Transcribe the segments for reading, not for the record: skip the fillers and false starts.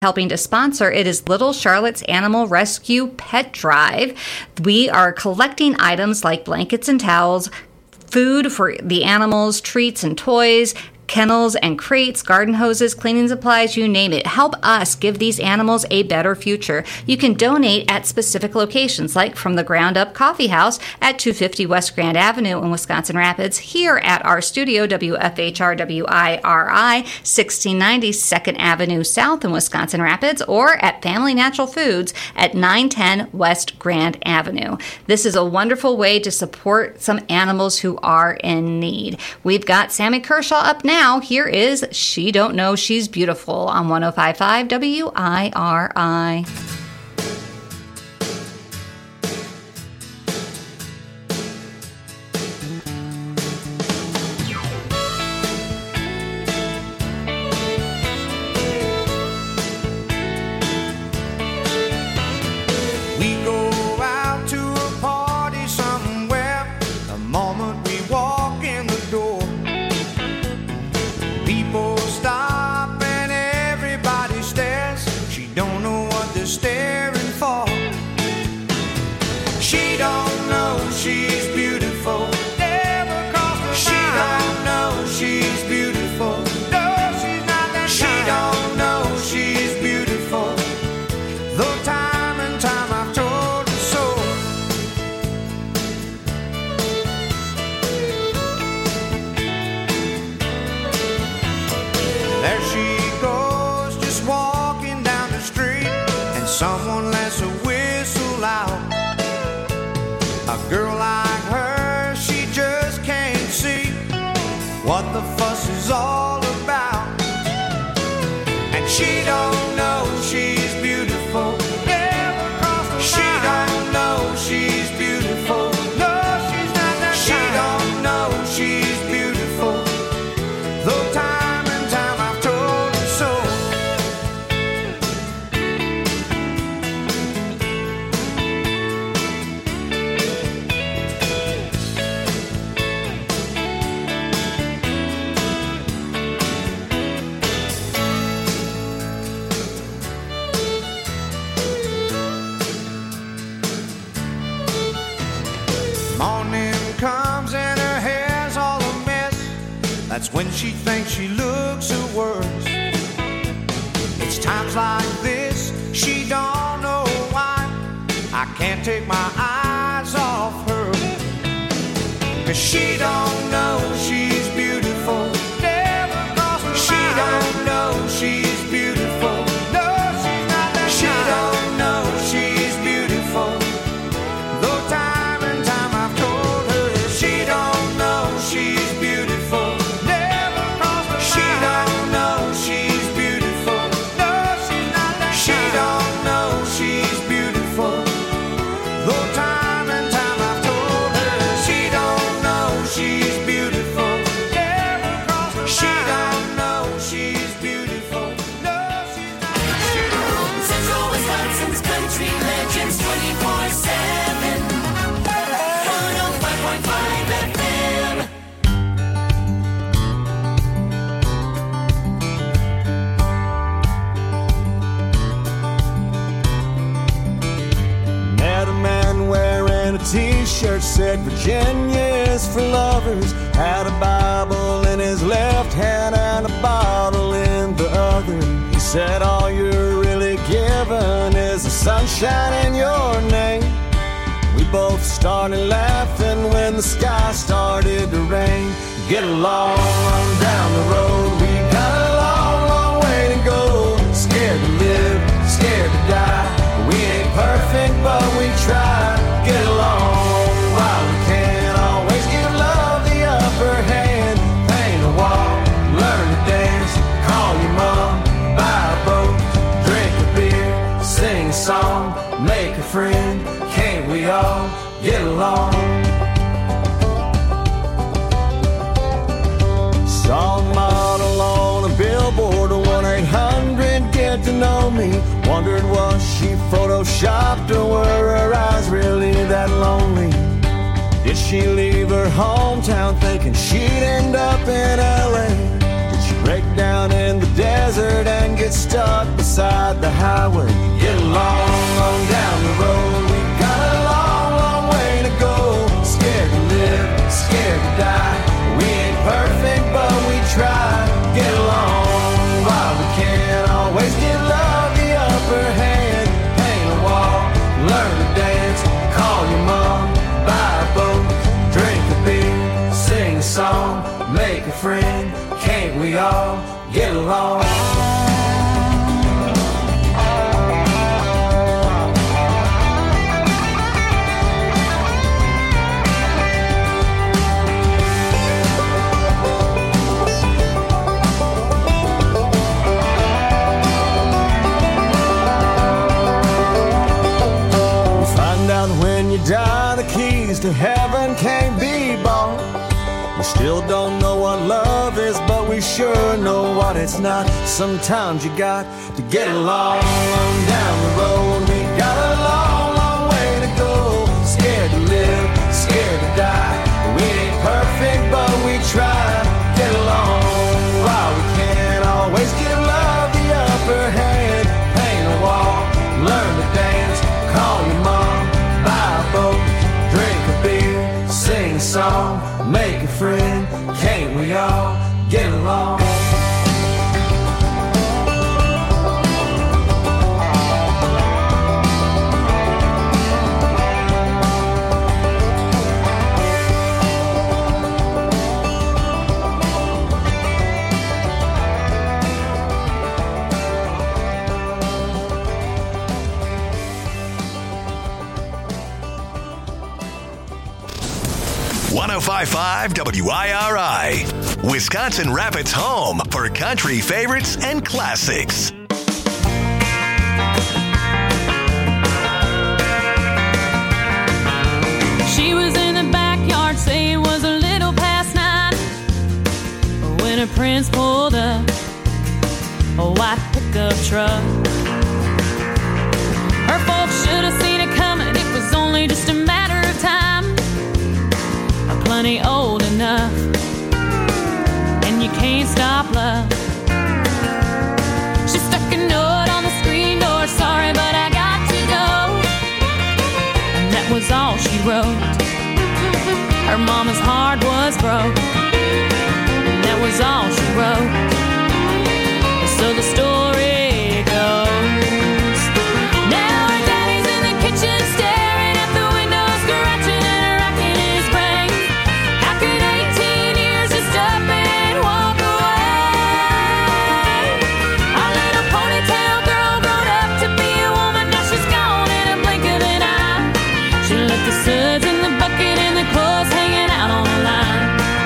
helping to sponsor. It is Little Charlotte's Animal Rescue Pet Drive. We are collecting items like blankets and towels, food for the animals, treats and toys, kennels and crates, garden hoses, cleaning supplies, you name it. Help us give these animals a better future. You can donate at specific locations, like from the Ground Up Coffee House at 250 West Grand Avenue in Wisconsin Rapids, here at our studio, WFHR-WIRI, 1690 2nd Avenue South in Wisconsin Rapids, or at Family Natural Foods at 910 West Grand Avenue. This is a wonderful way to support some animals who are in need. We've got Sammy Kershaw up now. Here is She Don't Know She's Beautiful on 105.5 WIRI. That's when she thinks she looks her worst. It's times like this, she don't know why I can't take my eyes off her. 'Cause she don't know she's beautiful. Never crossed her mind. She don't know she's beautiful. No, she's not that she kind. Don't know she's beautiful. Though time and time I've told her she don't know she's beautiful. T-shirt said Virginia's for lovers, had a Bible in his left hand and a bottle in the other. He said all you're really given is the sunshine in your name. We both started laughing when the sky started to rain. Get along on down the road, we got a long, long way to go. Scared to live, scared to die. We ain't perfect, but we try. Get along while we can. Always give love the upper hand. Paint a wall, learn to dance. Call your mom, buy a boat, drink a beer, sing a song, make a friend. Can't we all get along? Saw a model on a billboard, 1-800 get to know me. Wondered was she photoshopped or were her eyes really that lonely? Did she leave her hometown thinking she'd end up in LA? Did she break down in the desert and get stuck beside the highway. Get along on down the road. We got a long, long way to go. Scared to live, scared to die. We ain't perfect, but we try. Get along while we can. Always give love the upper hand. Paint a wall, learn to dance. Call your mom, buy a boat, drink a beer, sing a song, make a friend. Can't we all get along? When you die, the keys to heaven can't be bought. We still don't know what love is, but we sure know what it's not. Sometimes you got to get along down the road. We got a long, long way to go. Scared to live, scared to die. We ain't perfect, but we try. Get along while we can. Always give love the upper hand. Paint a wall, learn to dance. Call your mom, buy a boat, drink a beer, sing a song, make a friend. Can't we all get along? .5 WIRI, Wisconsin Rapids' home for country favorites and classics. She was in the backyard, say it was a little past 9, when her prince pulled up a white pickup truck. Her folks should have seen it coming, it was only just a matter of time. Plenty old enough, and you can't stop love. She stuck a note on the screen door, sorry but I got to go. And that was all she wrote. Her mama's heart was broke, and that was all she wrote. So the story goes, now her daddy's in the kitchen staring at the window, scratching and racking his brain. How could 18 years just up and walk away? Our little ponytail girl grown up to be a woman, now she's gone in a blink of an eye. She left the suds in the bucket and the clothes hanging out on the line.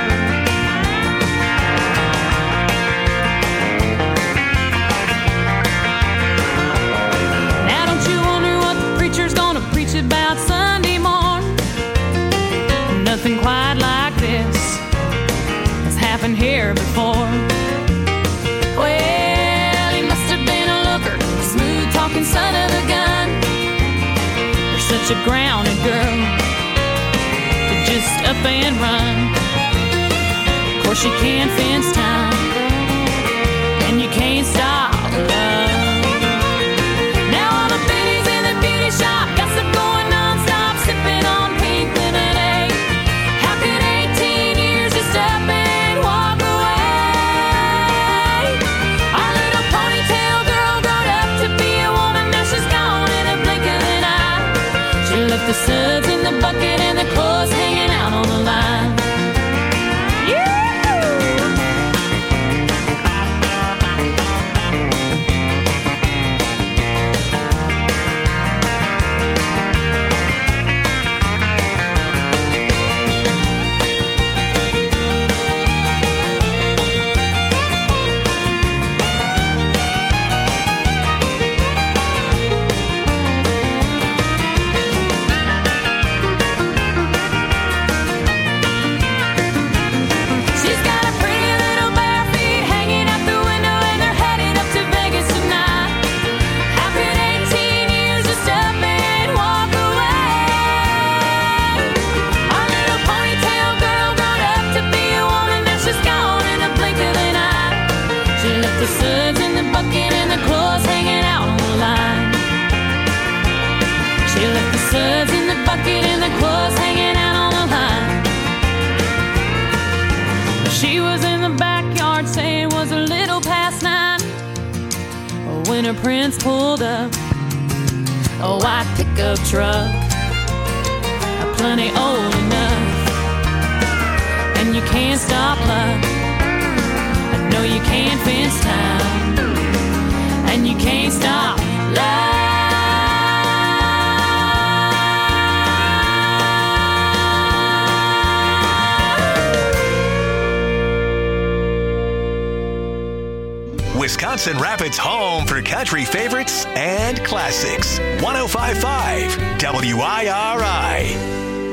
Now don't you wonder what the preacher's gonna preach about Sunday morn? Nothing quite like this has happened here before. Well, he must have been a looker, smooth talking son of a gun. You're such a grounded girl to just up and run. Of course you can't fence time, and you can't stop love. Now all the biddies in the beauty shop gossip going non-stop, sipping on pink lemonade. How could 18 years just up and walk away? Our little ponytail girl grown up to be a woman, now she's gone in a blink of an eye. She left the suds in the bucket and the clothes hanging out on the line. Yeah! fingerprints pulled up. A white pickup truck, plenty old enough. And you can't stop love. No, you can't fence time. And you can't stop love. Wisconsin Rapids' home for country favorites and classics. 105.5 WIRI.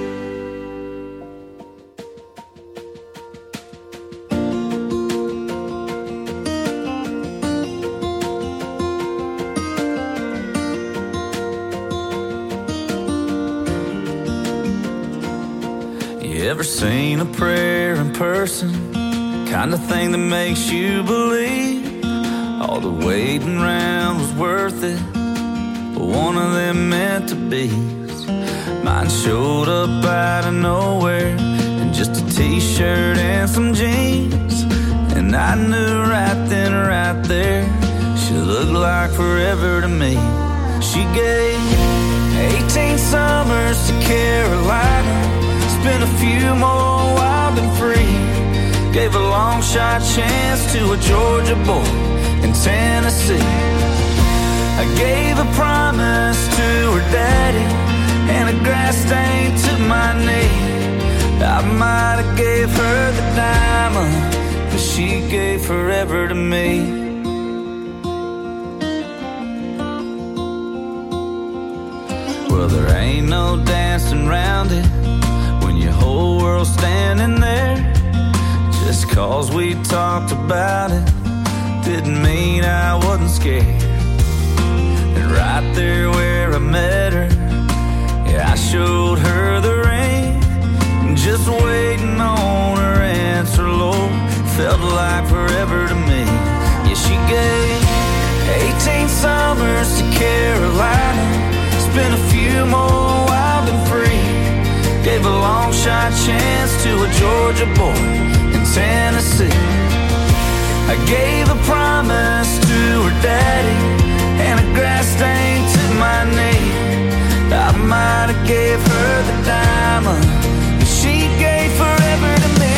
You ever seen a prayer in person? Kind of thing that makes you believe all the waiting around was worth it, but one of them meant to be. Mine showed up out of nowhere in just a t-shirt and some jeans, and I knew right then, right there, she looked like forever to me. She gave 18 summers to Carolina, spent a few more wild and free, gave a long shot chance to a Georgia boy in Tennessee. I gave a promise to her daddy and a grass stain to my knee. I might have gave her the diamond, but she gave forever to me. Well, there ain't no dancing around it when your whole world's standing there. Just 'cause we talked about it didn't mean I wasn't scared. And right there where I met her, yeah, I showed her the ring. Just waiting on her answer, Lord, felt like forever to me. Yeah, she gave 18 summers to Carolina, spent a few more wild and free, gave a long shot chance to a Georgia boy in Tennessee. I gave a promise to her daddy and a grass stain to my knee. I might have gave her the diamond, but she gave forever to me.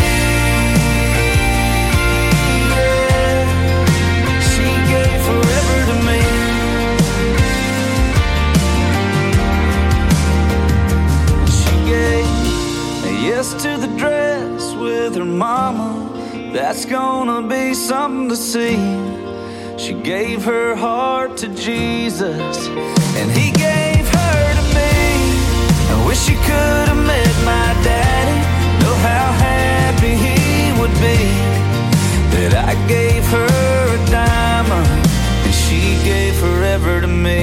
Yeah, she gave forever to me. She gave a yes to the dress with her mama. That's gonna be something to see. She gave her heart to Jesus, and he gave her to me. I wish she could have met my daddy, know how happy he would be that I gave her a diamond and she gave forever to me.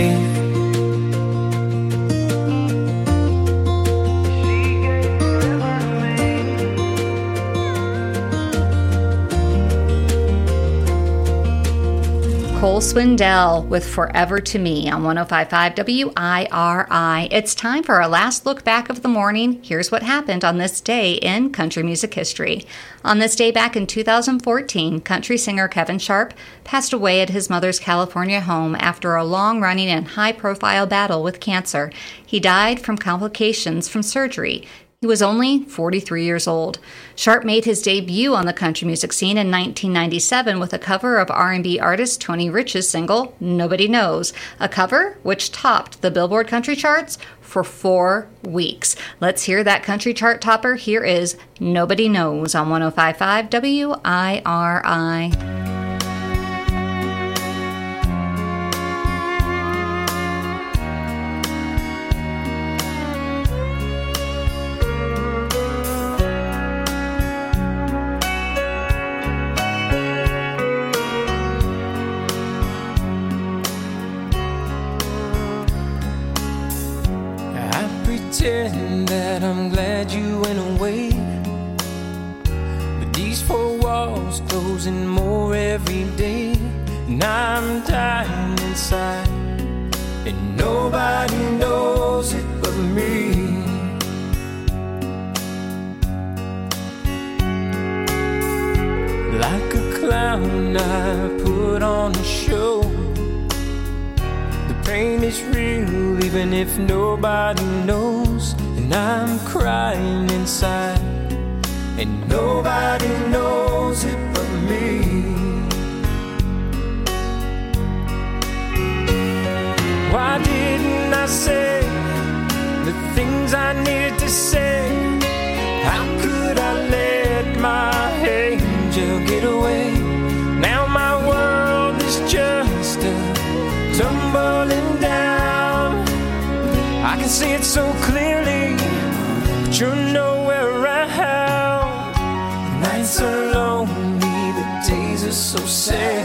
Cole Swindell with Forever to Me on 105.5 WIRI. It's time for our last look back of the morning. Here's what happened on this day in country music history. On this day back in 2014, country singer Kevin Sharp passed away at his mother's California home after a long-running and high-profile battle with cancer. He died from complications from surgery. He was only 43 years old. Sharp made his debut on the country music scene in 1997 with a cover of R&B artist Tony Rich's single, Nobody Knows, a cover which topped the Billboard country charts for 4 weeks. Let's hear that country chart topper. Here is Nobody Knows on 105.5 WIRI. Pretend that I'm glad you went away, but these four walls closing more every day, and I'm dying inside, and nobody knows it but me. Like a clown, I put on a show, rain is real, even if nobody knows. And I'm crying inside, and nobody knows it but me. Why didn't I say the things I needed to say? How could I let my angel get away? Now my world is just tumbling down. I can see it so clearly, but you're nowhere around. The nights are lonely, the days are so sad.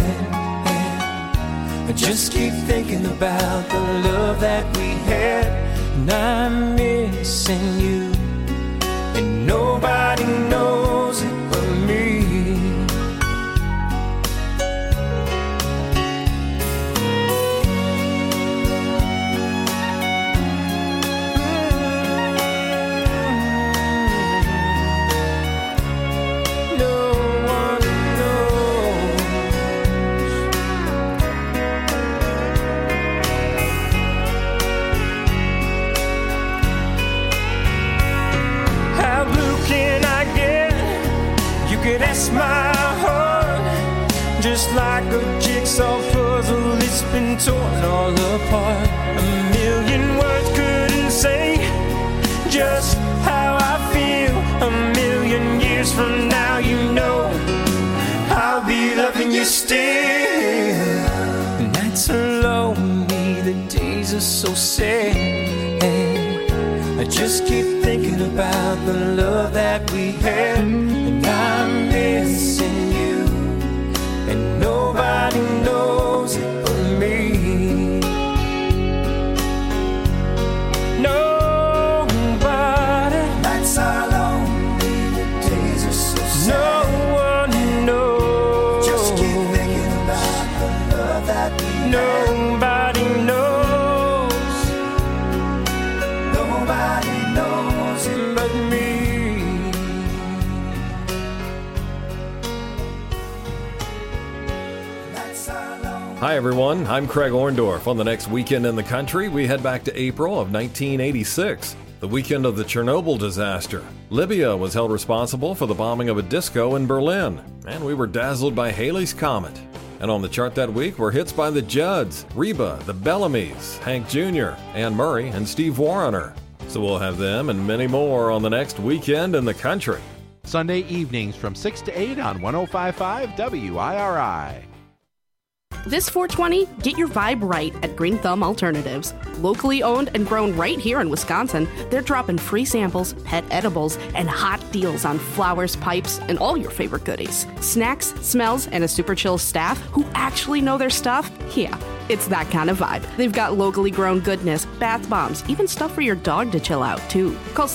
I just keep thinking about the love that we had, and I'm missing you, and nobody knows it but me. That's my heart, just like a jigsaw puzzle. It's been torn all apart. A million words couldn't say just how I feel. A million years from now, you know I'll be loving you still. The nights are lonely, the days are so sad. I just keep thinking about the love that we had, and I'm missing you, and nobody knows it but me. Nobody. Nights are lonely, the days are so sad. No one knows. Just keep thinking about the love that we had. Nobody knows. Nobody knows it but me. Hi everyone, I'm Craig Orndorff. On the next Weekend in the Country, we head back to April of 1986, the weekend of the Chernobyl disaster. Libya was held responsible for the bombing of a disco in Berlin, and we were dazzled by Halley's Comet. And on the chart that week were hits by the Judds, Reba, the Bellamys, Hank Jr., Anne Murray, and Steve Wariner. So we'll have them and many more on the next Weekend in the Country. Sunday evenings from 6 to 8 on 105.5 WIRI. This 420, get your vibe right at Green Thumb Alternatives. Locally owned and grown right here in Wisconsin, they're dropping free samples, pet edibles, and hot deals on flowers, pipes, and all your favorite goodies. Snacks, smells, and a super chill staff who actually know their stuff? Yeah, it's that kind of vibe. They've got locally grown goodness, bath bombs, even stuff for your dog to chill out, too. Call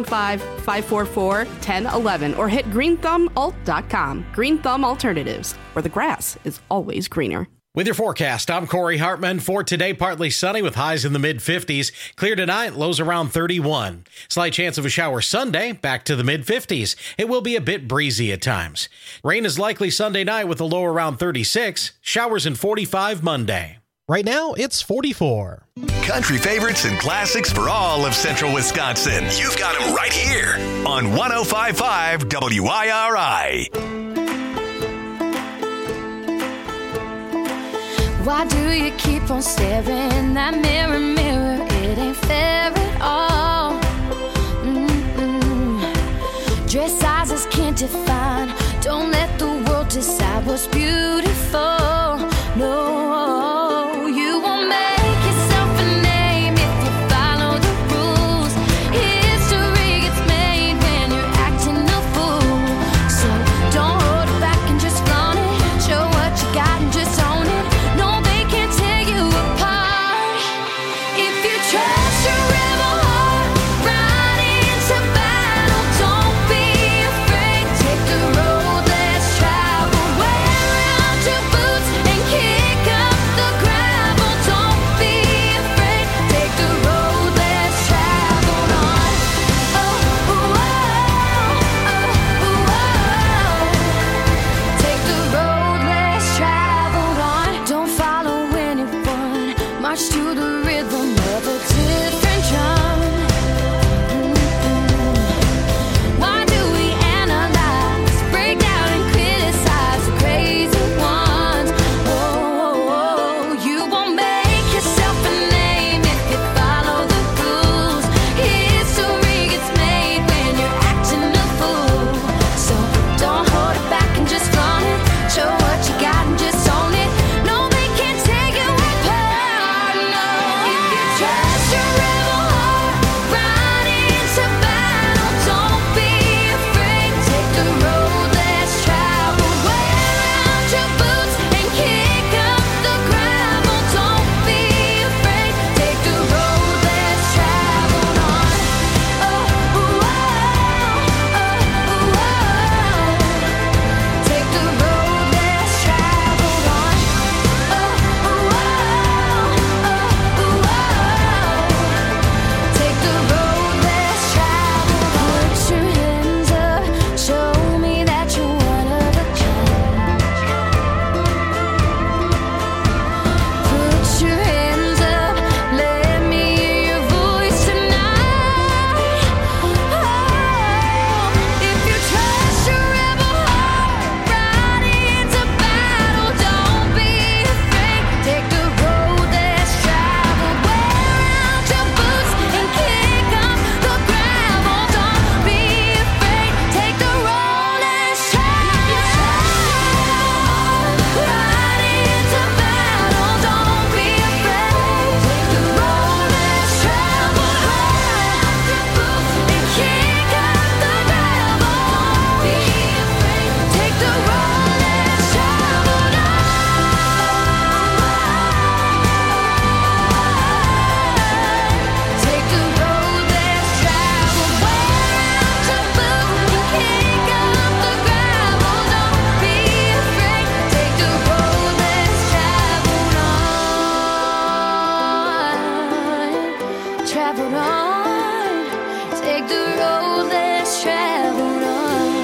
715-544-1011 or hit greenthumbalt.com. Green Thumb Alternatives, where the grass is always greener. With your forecast, I'm Corey Hartman. For today, partly sunny with highs in the mid-50s. Clear tonight, lows around 31. Slight chance of a shower Sunday, back to the mid-50s. It will be a bit breezy at times. Rain is likely Sunday night with a low around 36. Showers in 45 Monday. Right now, it's 44. Country favorites and classics for all of Central Wisconsin. You've got them right here on 105.5 WIRI. Why do you keep on staring that mirror, mirror? It ain't fair at all. Dress sizes can't define. Don't let the world decide what's beautiful. No, you won't make yourself a name if you follow the rules. History gets made when you're acting a fool. So don't hold it back and just flaunt it. Show what you got and just own it. No, they can't tear you apart. march to the rhythm of a different drum. Why do we analyze, break down and criticize the crazy ones? Oh, you won't make yourself a name if you follow the rules. History gets made when you're acting a fool. So don't hold it back and just flaunt it. Show what you got and just own it. No, they can't take you apart, no. If you trust your rebel heart, ride into battle. Don't be afraid, take the road less traveled. Wear out your boots and kick up the gravel. Don't be afraid, take the road less traveled on. Oh, oh, oh, oh. Take the road less traveled on. Oh, oh, oh, oh. Take the road less traveled on. Put your hands up, show me that you're one of a kind. Put your hands up, let me hear your voice tonight. Oh, if you trust your rebel heart, ride into battle. Don't be afraid, take the road less traveled. Wear out your boots and kick up the gravel. Don't be afraid, take the road less traveled. Ride into battle. Don't be afraid, take the road less traveled. Wear out your boots and kick up the gravel. Don't be afraid, take the road less traveled. Take the road less traveled. Wear out your boots and kick up the gravel. Don't be afraid, take the road less traveled on. Traveled on. Take the road less traveled on.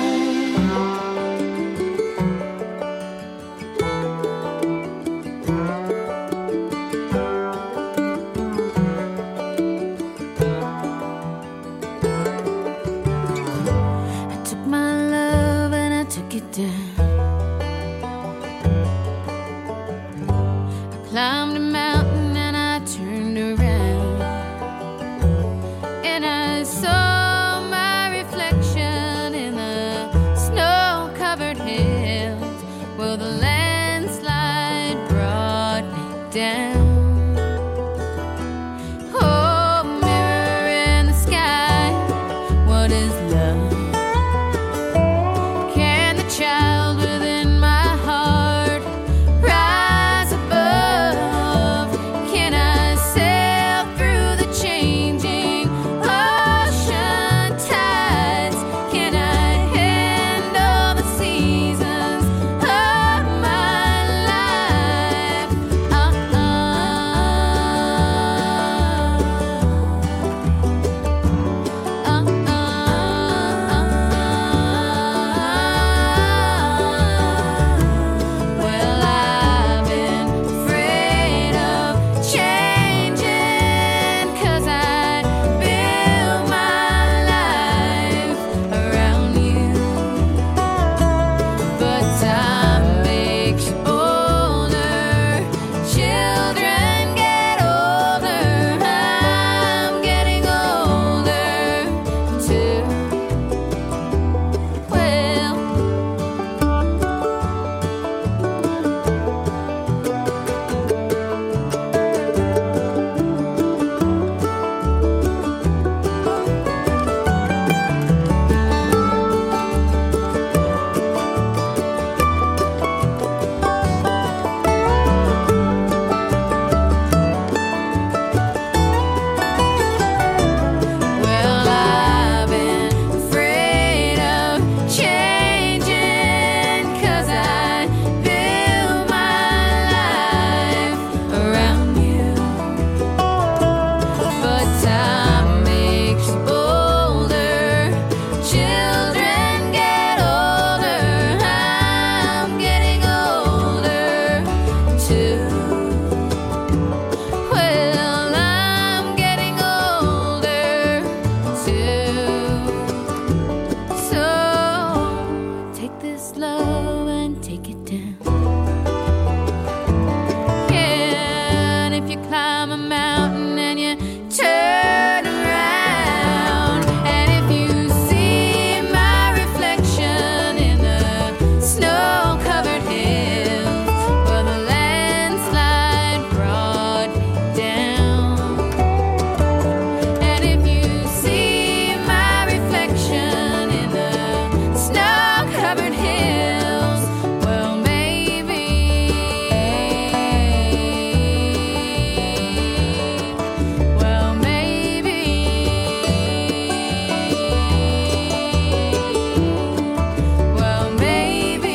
I took my love and I took it down. I climbed a mountain and I turned around. climb a mountain and you turn around. And if you see my reflection in the snow-covered hills, well, the landslide brought me down. And if you see my reflection in the snow-covered hills, well, maybe, well, maybe, well, maybe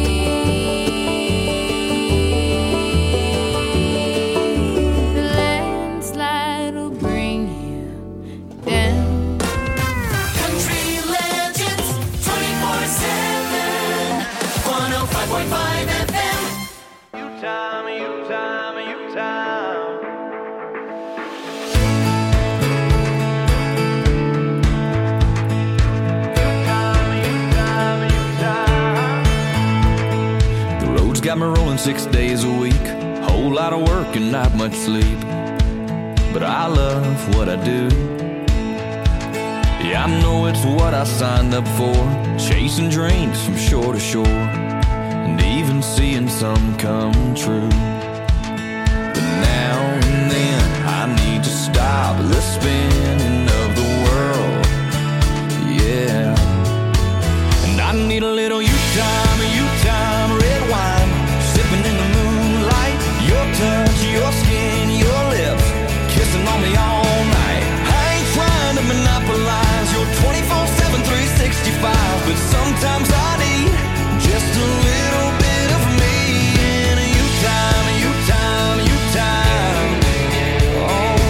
the landslide will bring you down. Country Legends 24/7, 105.5 FM. The road's got me rolling 6 days a week. Whole lot of work and not much sleep. But I love what I do. Yeah, I know it's what I signed up for. Chasing dreams from shore to shore. And even seeing some come true. But now and then I need to stop the spinning of the world. Yeah. And I need a little you-time, red wine. Sipping in the moonlight. Your touch, your skin, your lips. Kissing on me all night. I ain't trying to monopolize your 24/7, 365. But sometimes I need just a little bit of me. And a you-time, you-time, you-time. Oh.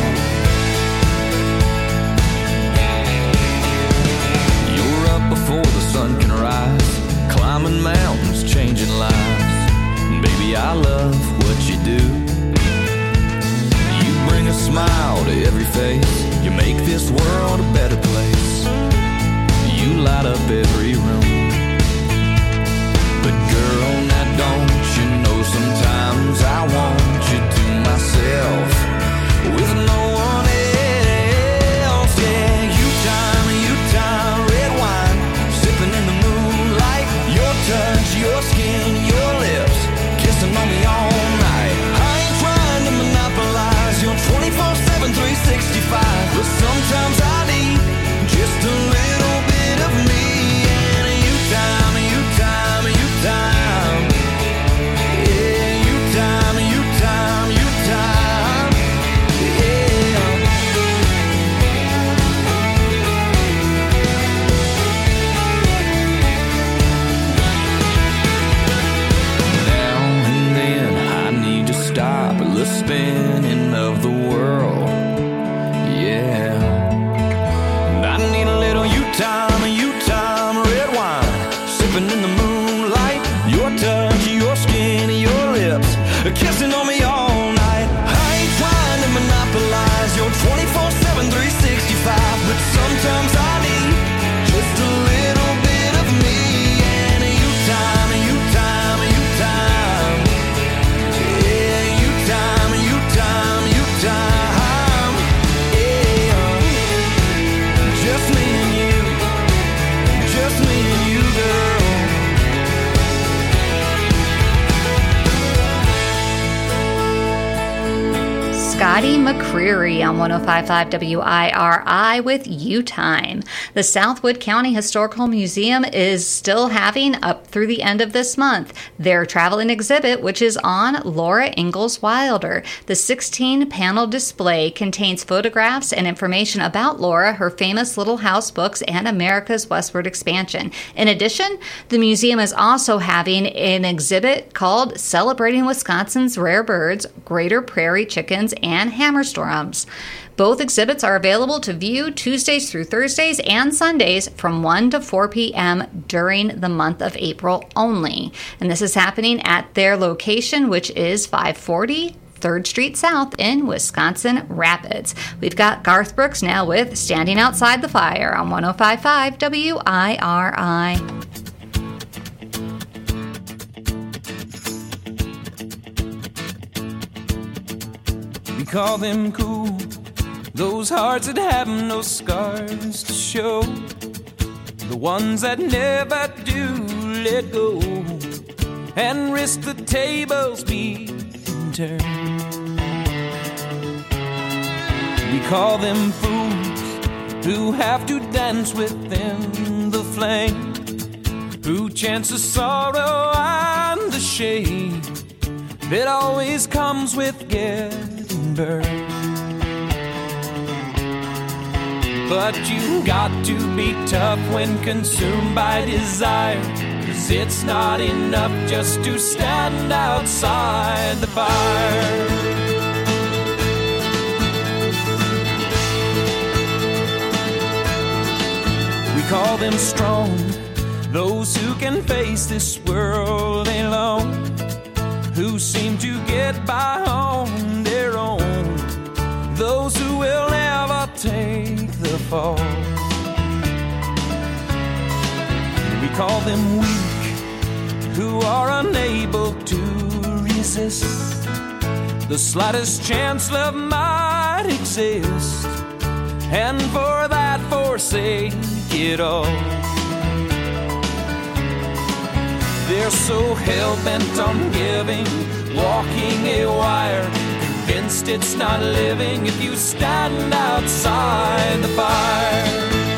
You're up before the sun can rise. Climbing mountains, changing lives. Baby, I love what you do. You bring a smile to every face. You make this world a better place. You light up every room. But girl, now don't you know sometimes I want you to myself with no one else. Yeah, you-time, red wine. Sipping in the moonlight. Your touch, your skin, your lips. Kissing on me all night. I ain't trying to monopolize your 24/7, 365. But sometimes I need just a little bit of me. And a you-time, you-time, you-time. Yeah, you-time, you-time, you-time. Yeah. Now and then I need to stop the spinning of the world. Yeah. And I need a little you-time, red wine. Sipping in the moonlight. Your touch, your skin, your lips. Kissing on me all night. I ain't trying to monopolize your 24/7, 365. But sometimes I need just a little bit of me. And a you-time, you-time, you-time. Yeah, you-time, you-time, you-time. Yeah. Just me and you. Just me and you, girl. Scotty McCreery on 105.5 WIRI with U-Time. The Southwood County Historical Museum is still having, up through the end of this month, their traveling exhibit, which is on Laura Ingalls Wilder. The 16-panel display contains photographs and information about Laura, her famous Little House books, and America's westward expansion. In addition, the museum is also having an exhibit called Celebrating Wisconsin's Rare Birds, Greater Prairie Chickens, and Hammerstorms. Both exhibits are available to view Tuesdays through Thursdays and Sundays from 1 to 4 p.m. during the month of April only. And this is happening at their location, which is 540 3rd Street South in Wisconsin Rapids. We've got Garth Brooks now with Standing Outside the Fire on 105.5 WIRI. call them cool, those hearts that have no scars to show, the ones that never do let go and risk the tables being turned. We call them fools who have to dance within the flame, who chance the sorrow and the shame that always comes with getting burned. But you got to be tough when consumed by desire, 'cause it's not enough just to stand outside the fire. We call them strong, those who can face this world alone, who seem to get by on their own, those who will never take the fall. We call them weak, who are unable to resist the slightest chance love might exist, and for that forsake it all. They're so hell-bent on giving, walking a wire, convinced it's not living if you stand outside the fire.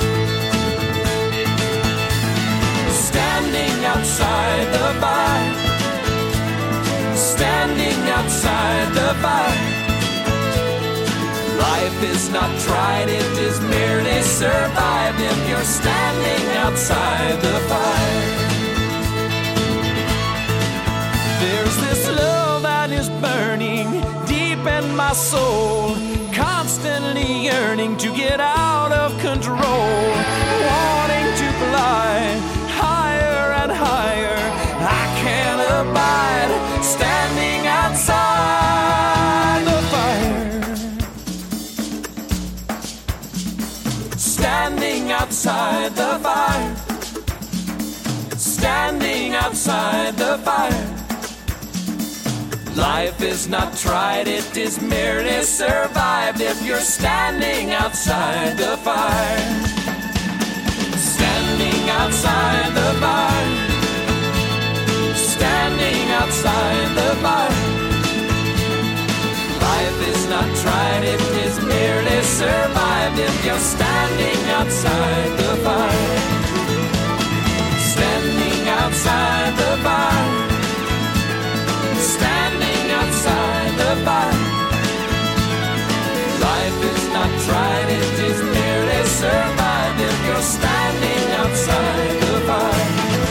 Standing outside the fire, standing outside the fire. Life is not tried, it is merely survived if you're standing outside the fire. There's this love that is burning deep in my soul, constantly yearning to get out of control, wanting to fly higher and higher. I can't abide standing outside the fire. Standing outside the fire. Standing outside the fire. Life is not tried, it is merely survived if you're standing outside the fire. Standing outside the fire. Standing outside the fire. Life is not tried, it is merely survived if you're standing outside the fire. Standing outside the fire. Standing outside the fire. Life is not tried, it is merely survived if you're standing outside the fire.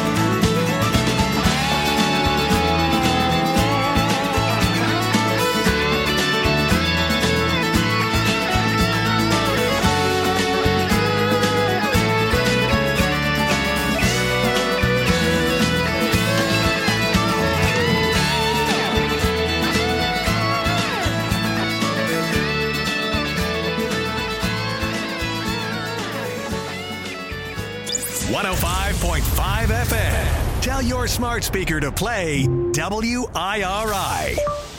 FM. Tell your smart speaker to play WIRI.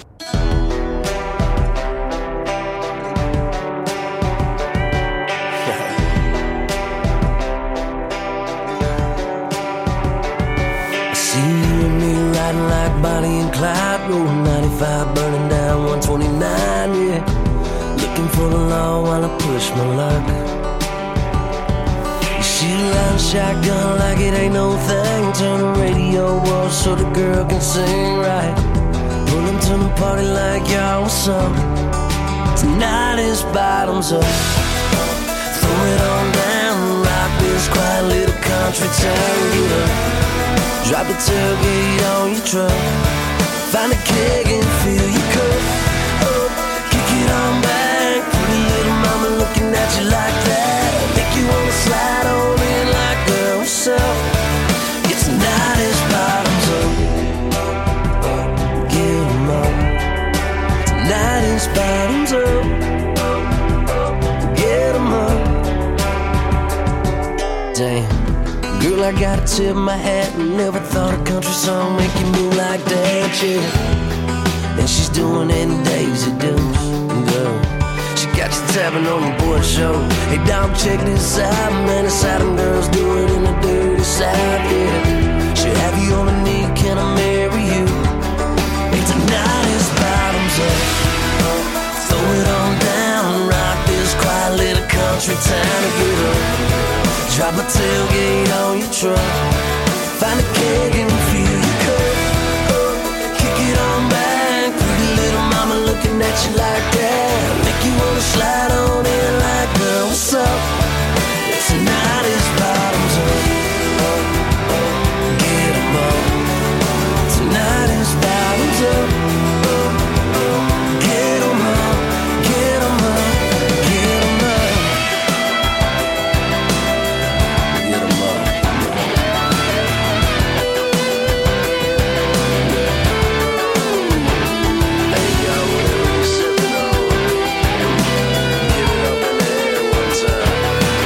See you and me riding like Bonnie and Clyde, rolling 95, burning down 129, yeah. Looking for the law while I push my luck. Shoot a line shotgun like it ain't no thing. Turn the radio off so the girl can sing right. Pull them to the party like y'all was up. Tonight is bottoms up. Throw it on down, rock this quiet little country town. Get up, drop the tailgate on your truck. Find a keg and fill your cup. Up, kick it on back. Pretty little mama looking at you like that. Make you wanna slide on in like girl herself. Yeah, tonight is bottoms up. Get 'em up. Tonight is bottoms up. Get 'em up. Damn, girl, I gotta tip my hat. Never thought a country song make you move like that, yeah. And she's doing it in Daisy Dukes. Girl, tapping on your boy's shoulder. Hey dog, check this out, man. It's how them girls do it in the dirty South, yeah. Should have you on a knee, can I marry you? Hey, tonight is bottoms up. Throw it on down, rock this quiet little country town to get up. Drop a tailgate on your truck. Find a keg and fill your cup. Kick it on back, pretty little mama looking at you like that. Make you wanna slide on in like, girl, what's up? Tonight is bottoms up. Get 'em up. Tonight is bottoms up. Get 'em up, get 'em up, get 'em up. Get 'em up. Hey yo, whatever you sippin' on, give it up in the air one time.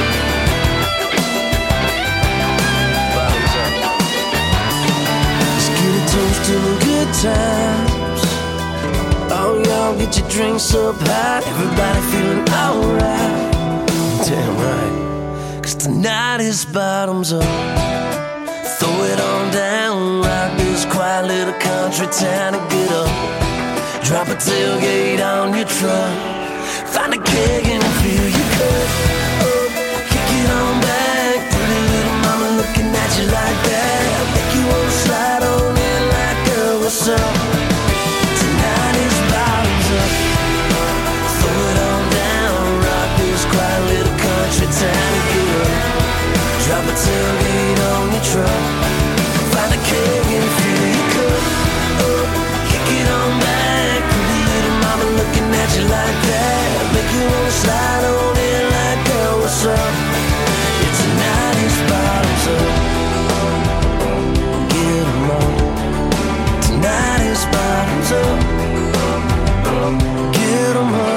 Bottoms up. Let's get a toast to the good times. Oh, y'all get your drinks up high. Everybody feeling alright. Damn right. 'Cause tonight is bottoms up. Throw it on down. Rock this quiet little country town and get up. Drop a tailgate on your truck. Find a keg and fill your cup. Kick it on back. Pretty little mama looking at you like that. Make you wanna slide on in like, girl, what's up? Tonight is bottoms up. Throw it on down. Rock this quiet little country town and get up. Drop a tailgate on your truck. Find a keg and fill your cup. Kick it on back. Pretty little mama looking at you like that. Make you wanna slide on in like, girl, what's up? Yeah, tonight is bottoms up. Get 'em up. Tonight is bottoms up. Get 'em up.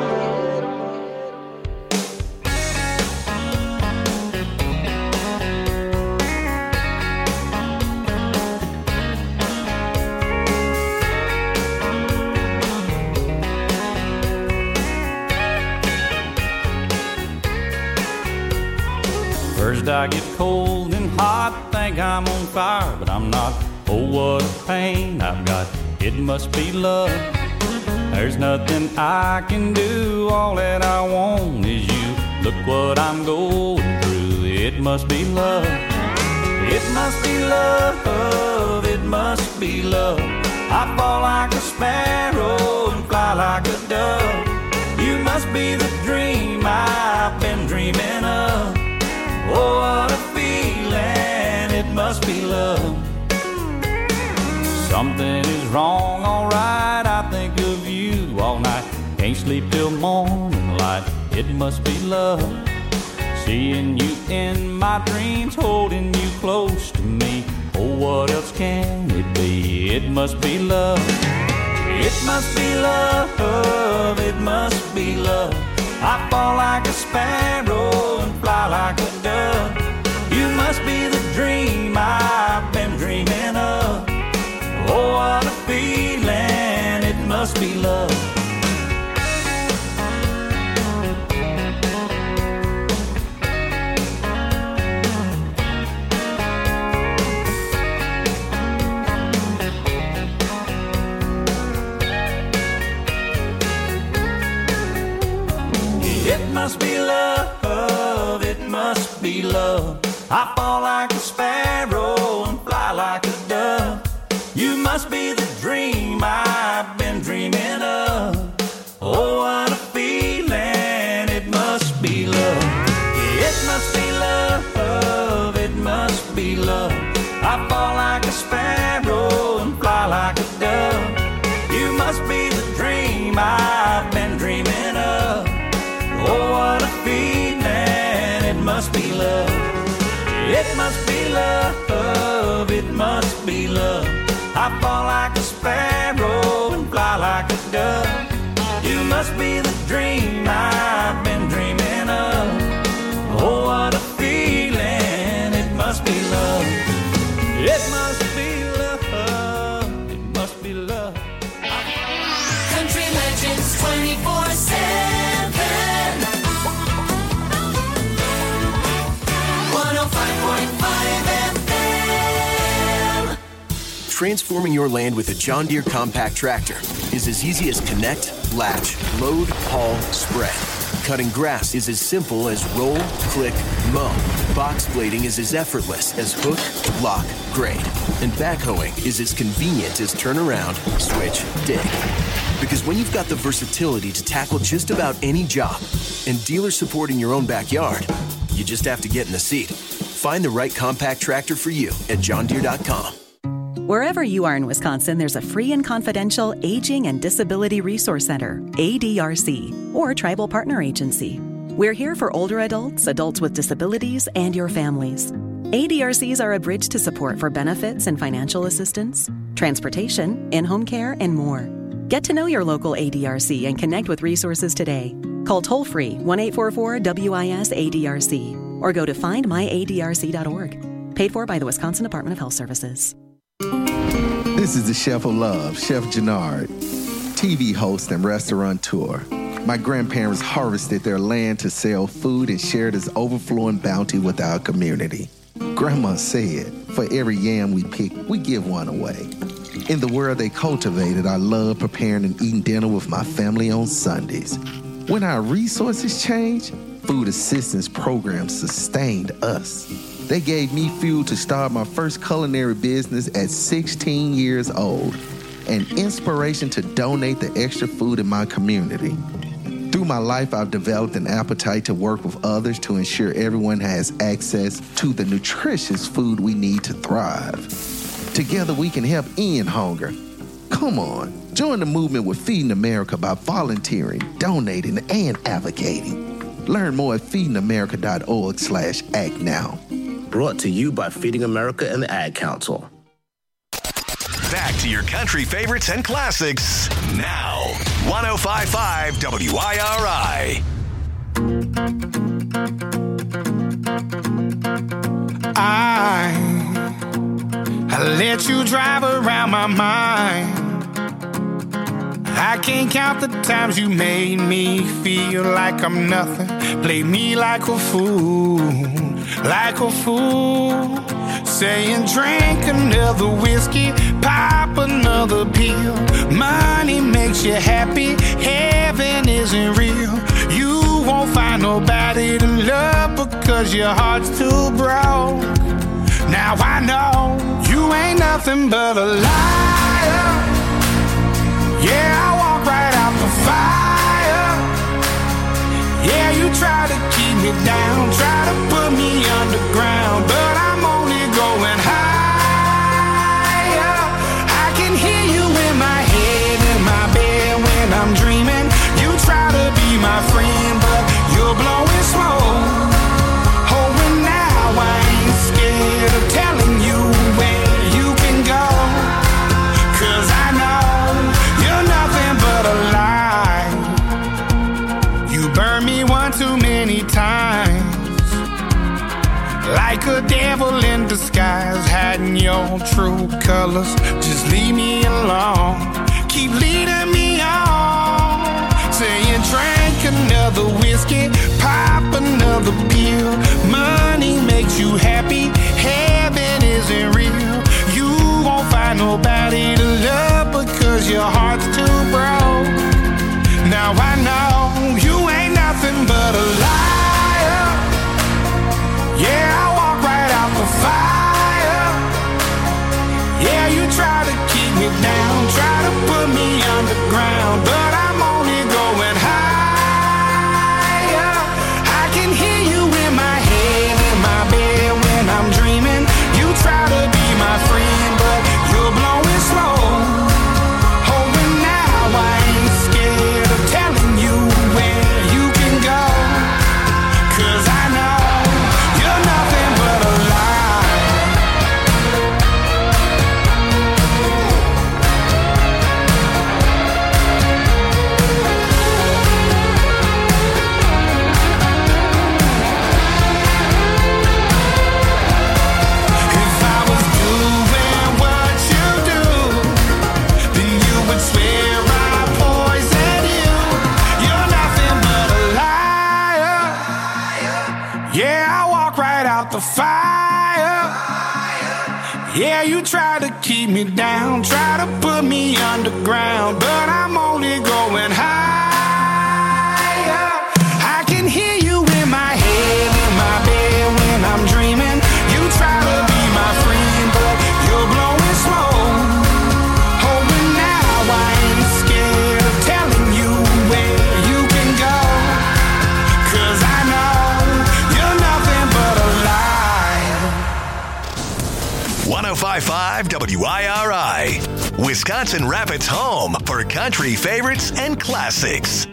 First I get cold and hot, think I'm on fire, but I'm not. Oh, what a pain I've got. It must be love. There's nothing I can do. All that I want is you. Look what I'm going through. It must be love. It must be love. It must be love. I fall like a sparrow and fly like a dove. You must be the dream I've been dreaming of. Oh, what a feeling. It must be love. Something is wrong, alright. I think of you all night. Can't sleep till morning light. It must be love. Seeing you in my dreams, holding you close to me. Oh, what else can it be? It must be love. It must be love. It must be love. I fall like a sparrow and fly like a dove. You must be the dream I've been dreaming of. Oh, what a feeling. It must be love. It must be love, it must be love. I fall like a sparrow and fly like a dove. You must be the dream I've been dreaming of. Oh, what a feeling. It must be love. It must be love, it must be love. I fall like a sparrow and fly like a dove. You must be the dream I've been dreaming of. Oh, what a feeling. It must be love. It must be love. It must be love. I fall like a sparrow and fly like a dove. You must be the dream I've been dreaming of. Oh, what a feeling. It must be love. It must be love. It must be love. Country Legends 24/7. transforming your land with a John Deere compact tractor is as easy as connect, latch, load, haul, spread. Cutting grass is as simple as roll, click, mow. Box blading is as effortless as hook, lock, grade. And backhoeing is as convenient as turn around, switch, dig. Because when you've got the versatility to tackle just about any job and dealer support in your own backyard, you just have to get in the seat. Find the right compact tractor for you at johndeere.com. Wherever you are in Wisconsin, there's a free and confidential Aging and Disability Resource Center, ADRC, or Tribal Partner Agency. We're here for older adults, adults with disabilities, and your families. ADRCs are a bridge to support for benefits and financial assistance, transportation, in-home care, and more. Get to know your local ADRC and connect with resources today. Call toll-free 1-844-WIS-ADRC or go to findmyadrc.org. Paid for by the Wisconsin Department of Health Services. This is the Chef of Love, Chef Jannard, TV host and restaurateur. My grandparents harvested their land to sell food and share this overflowing bounty with our community. Grandma said, for every yam we pick, we give one away. In the world they cultivated, I love preparing and eating dinner with my family on Sundays. When our resources changed, food assistance programs sustained us. They gave me fuel to start my first culinary business at 16 years old, and inspiration to donate the extra food in my community. Through my life, I've developed an appetite to work with others to ensure everyone has access to the nutritious food we need to thrive. Together, we can help end hunger. Come on, join the movement with Feeding America by volunteering, donating, and advocating. Learn more at feedingamerica.org/act now. Brought to you by Feeding America and the Ad Council. Back to your country favorites and classics now. 105.5 WIRI. I let you drive around my mind. I can't count the times you made me feel like I'm nothing. Play me like a fool, like a fool. Saying drink another whiskey, pop another pill. Money makes you happy, heaven isn't real. You won't find nobody to love because your heart's too broke. Now I know you ain't nothing but a liar. Yeah, I walk right out the fire. Yeah, you try to keep me down, try to put me underground, but I'm only going higher. I can hear you in my head, in my bed when I'm dreaming. You try to be my friend, but you're blowing smoke. Oh, and now I ain't scared of telling you where you can go, 'cause I know you're nothing but a lie. You burned me one too many times, like a devil in disguise, hiding your true colors. Just leave me alone, keep leading me on. Saying drink another whiskey, pop another pill. Money makes you happy, heaven isn't real. You won't find nobody to love because your heart's too broke. Now I know you ain't nothing but a liar. Yeah, I walk right out the fire. Yeah, you try to keep me down, try to put me underground, but I'm only going higher. I can hear you in my head, in my bed when I'm dreaming. You try to be my friend, but you're blowing smoke. Oh, and now I ain't scared of telling you where you can go, 'cause I know you're nothing but a lie. If I was doing what you do, then you would swear I poisoned you. You're nothing but a liar. Yeah, I walk right out the fire. Yeah, you try to keep me down, try to put me underground, but I'm only going higher. I can hear you in my head, in my bed when I'm dreaming. You try to be my friend, but you're blowing smoke. Oh, but now I ain't scared of telling you where you can go, 'cause I know you're nothing but a lie. 105.5 WIRI, Wisconsin Rapids' home for country favorites and classics.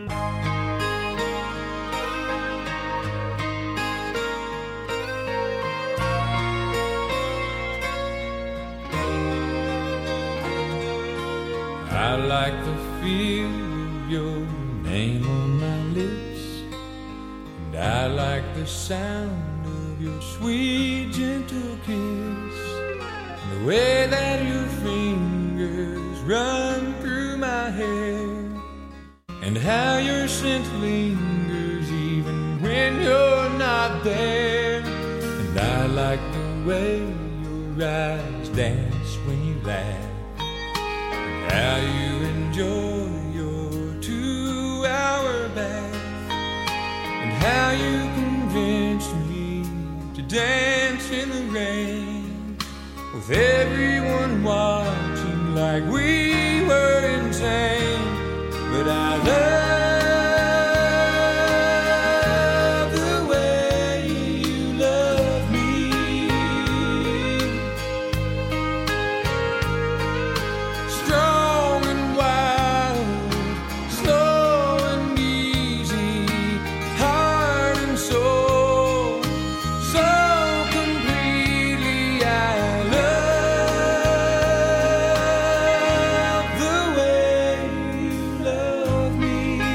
I like the feel of your name on my lips, and I like the sound of your sweet, gentle kiss, and the way that your fingers run through my hair, and how your scent lingers even when you're not there. And I like the way your eyes dance when you laugh, how you enjoy your 2-hour bath, and how you convince me to dance in the rain, with everyone watching like we were insane. But I love the way you love me. Strong and wild, slow and easy, heart and soul, so completely. I love the way you love me.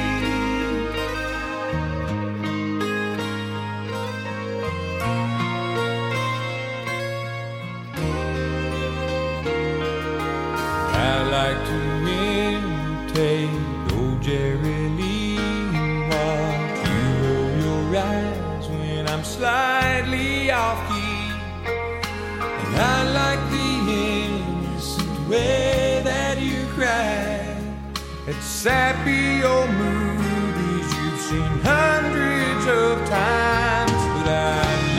I like to imitate old Jerry Lee and watch you roll your eyes when I'm slightly off key. And I like the innocent way that you cry at sappy old movies you've seen hundreds of times. But I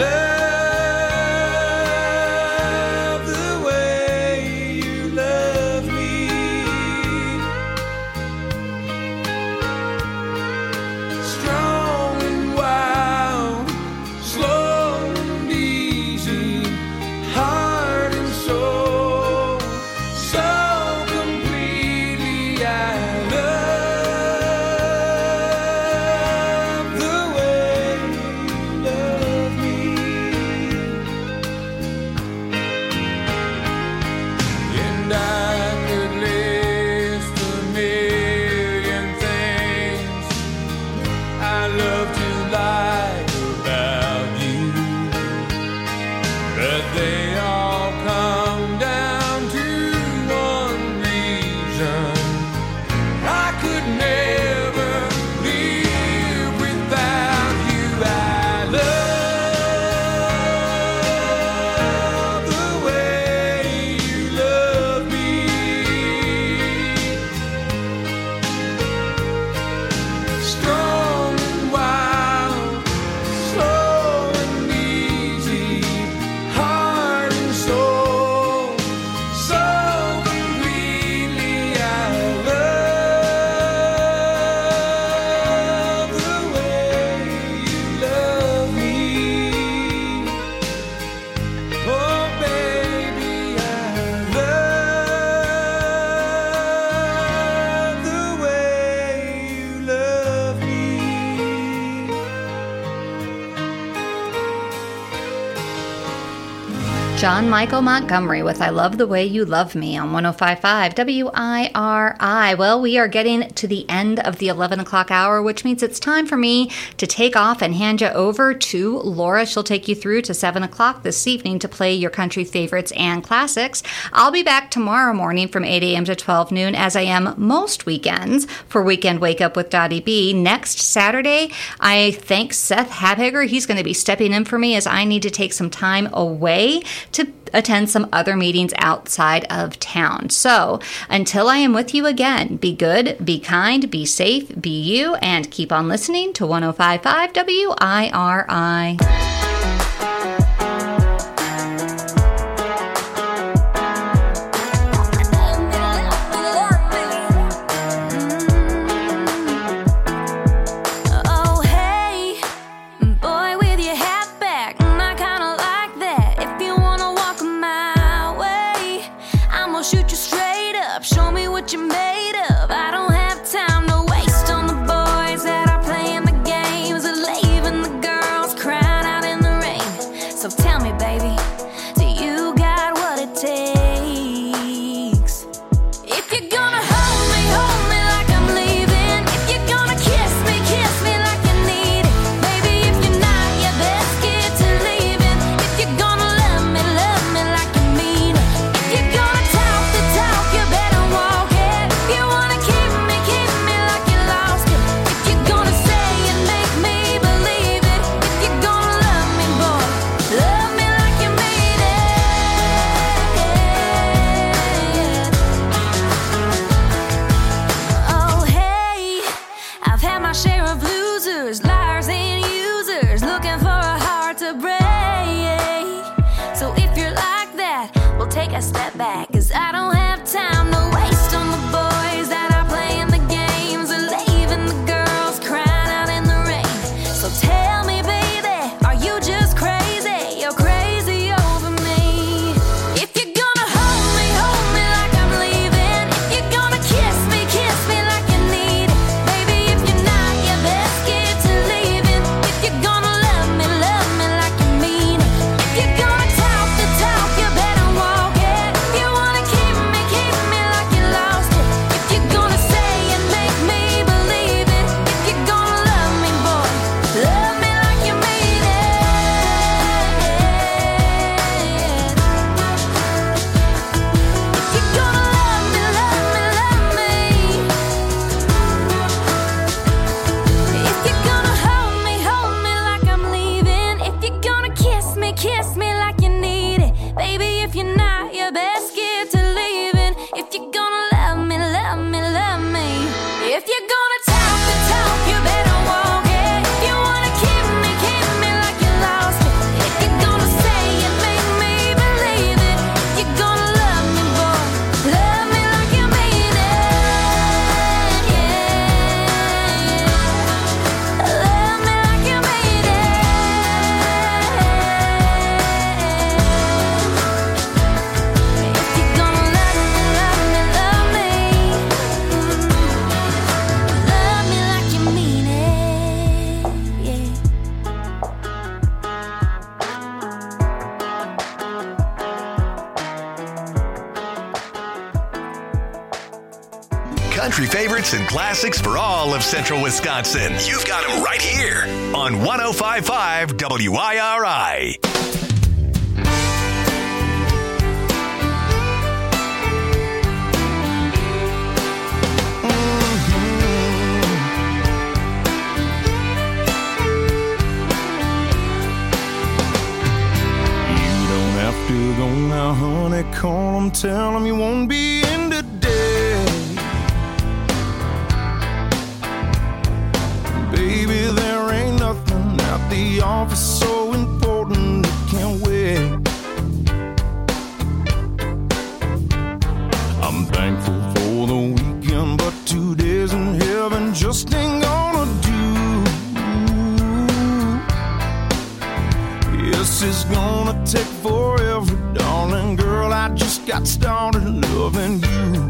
love the way you love me. Strong and wild, slow and easy, heart and soul, so completely. I love the way you love me. And I could list a million things I love to like about you, but they all come down to one reason: I could never live without you. I love the way you love me. Strong and wild, slow and easy, heart and soul, so completely. I love the way you love me. Oh baby, I love the way you love me. John Michael Montgomery with I Love the Way You Love Me on 105.5 WIRI. Well, we are getting to the end of the 11 o'clock hour, which means it's time for me to take off and hand you over to Laura. She'll take you through to 7 o'clock this evening to play your country favorites and classics. I'll be back tomorrow morning from 8 a.m. to 12 noon, as I am most weekends, for Weekend Wake Up with Dottie B. Next Saturday, I thank Seth Habhager. He's going to be stepping in for me as I need to take some time away. to attend some other meetings outside of town. So until I am with you again, be good, be kind, be safe, be you, and keep on listening to 105.5 WIRI. Country favorites and classics for all of Central Wisconsin. You've got them right here on 105.5 WIRI. You don't have to go now, honey. Call them, tell them you won't be in today. Baby, there ain't nothing at the office so important it can't wait. I'm thankful for the weekend, but 2 days in heaven just ain't gonna do. Yes, it's gonna take forever, darling girl. I just got started loving you.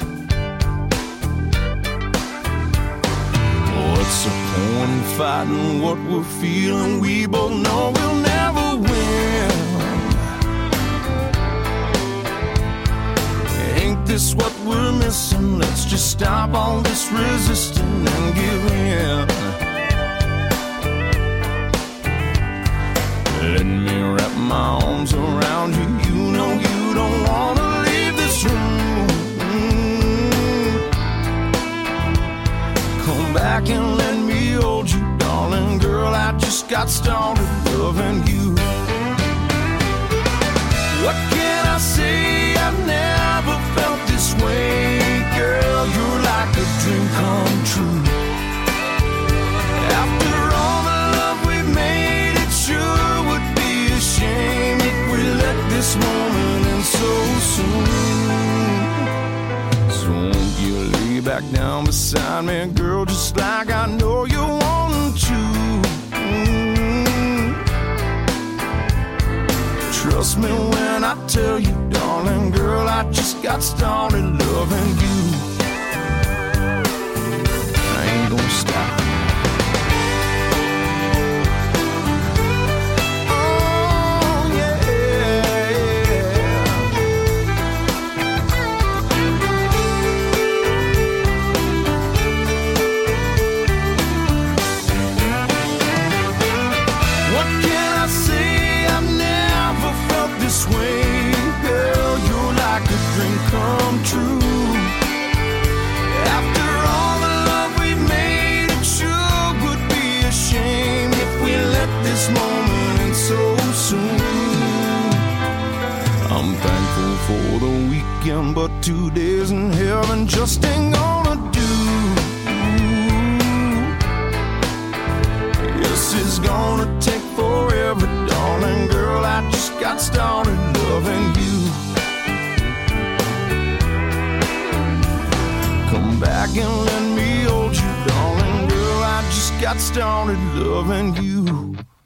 What's the point in fighting what we're feeling? We both know we'll never win. Ain't this what we're missing? Let's just stop all this resisting and give in. Let me wrap my arms around you. You know you don't wanna leave this room. Come back and let me hold you, darling girl. I just got started loving you. back down beside me, girl, just like I know you want to. Trust me when I tell you, darling, girl, I just got started loving you. I ain't gonna stop. For the weekend, but 2 days in heaven just ain't gonna do. Yes, it's gonna take forever, darling girl. I just got started loving you. Come back and let me hold you, darling girl. I just got started loving you.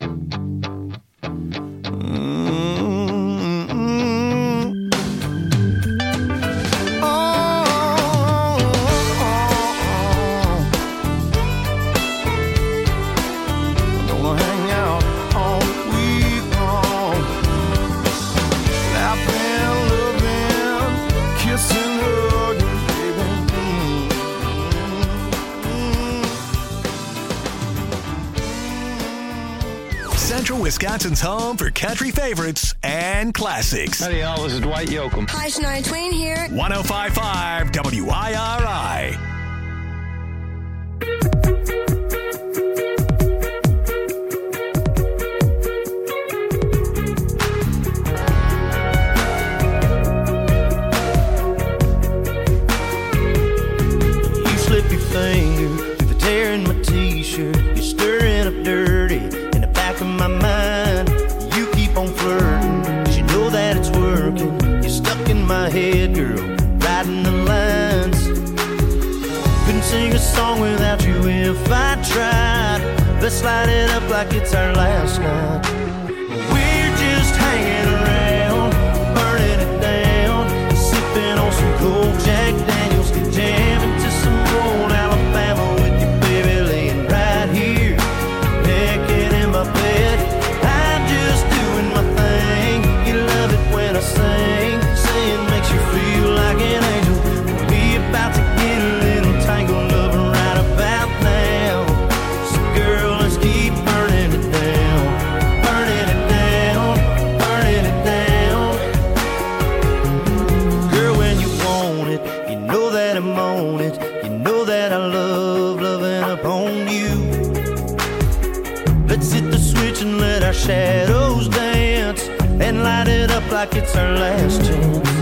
Wisconsin's home for country favorites and classics. Howdy, y'all. This is Dwight Yoakam. Hi, Shania Twain here. 105.5 WIRI. You slip your finger through the tear in my t-shirt. You're stirring up dirty in the back of my mind. You keep on flirting, 'cause you know that it's working. You're stuck in my head, girl, riding the lines. Couldn't sing a song without you if I tried. Let's light it up like it's our last night. We're just hanging around, burning it down, sipping on some cold Jack Daniels, jamming to some old Alabama with your baby laying right here, naked in my bed. I'm just doing my thing. You love it when I sing, saying makes you feel like an angel. We about to get a little tangled up right about now. So girl, let's keep burning it down, burning it down, burning it down. Girl, when you want it, you know that I'm on it. You know that I love loving up on you. Let's hit the switch and let our shadows dance, and light it up like it's our last chance.